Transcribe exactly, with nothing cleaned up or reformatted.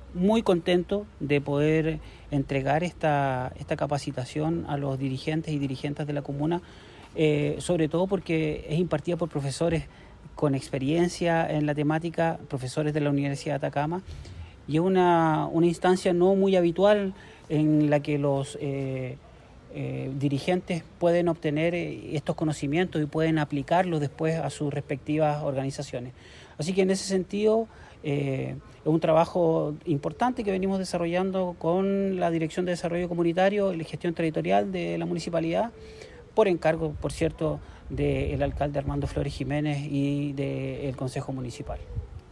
muy contento de poder entregar esta, esta capacitación a los dirigentes y dirigentes de la comuna, eh, sobre todo porque es impartida por profesores con experiencia en la temática, profesores de la Universidad de Atacama, y es una, una instancia no muy habitual en la que los eh, eh, dirigentes pueden obtener estos conocimientos y pueden aplicarlos después a sus respectivas organizaciones. Así que en ese sentido eh, es un trabajo importante que venimos desarrollando con la Dirección de Desarrollo Comunitario y la Gestión Territorial de la Municipalidad, por encargo, por cierto, del alcalde Armando Flores Jiménez y del Consejo Municipal.